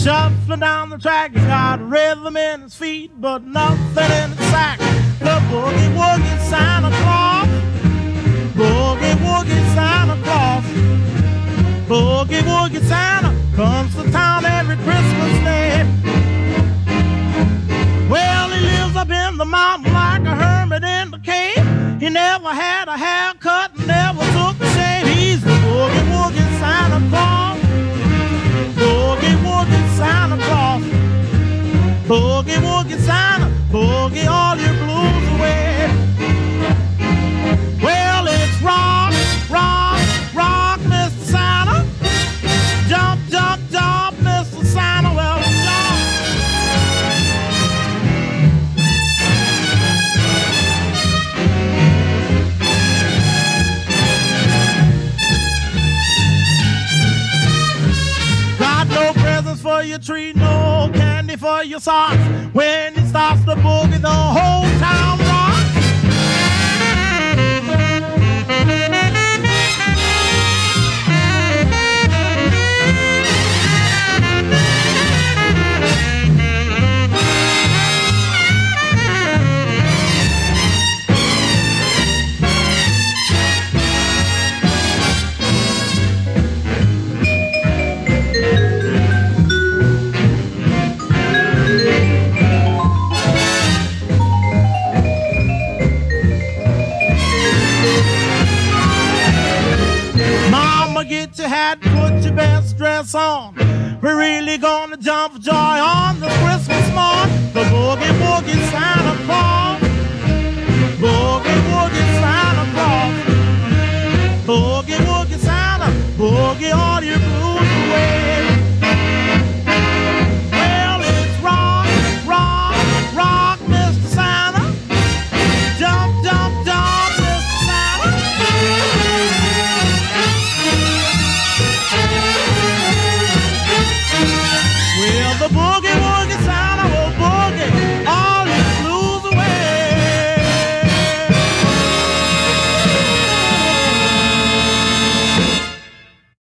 Shuffling down the track, he's got rhythm in his feet, but nothing in his sack. The boogie woogie Santa Claus, boogie woogie Santa Claus, boogie woogie Santa comes to town every Christmas Day. Well, he lives up in the mountain like a hermit in the cave. He never had a haircut, never took a shave. He's the boogie woogie Santa Claus, boogie woogie Santa Claus, boogie woogie Santa, boogie all your blues away. Well, it's rock, rock, rock, Mr. Santa. Jump, jump, jump, Mr. Santa. Well, jump. Got no presents for your tree, no candy for your socks. When he starts to boogie, the whole town rocks. Get your hat, put your best dress on. We're really gonna jump for joy on this Christmas morn. The boogie woogie Santa Claus, boogie woogie Santa Claus, boogie woogie Santa, boogie on.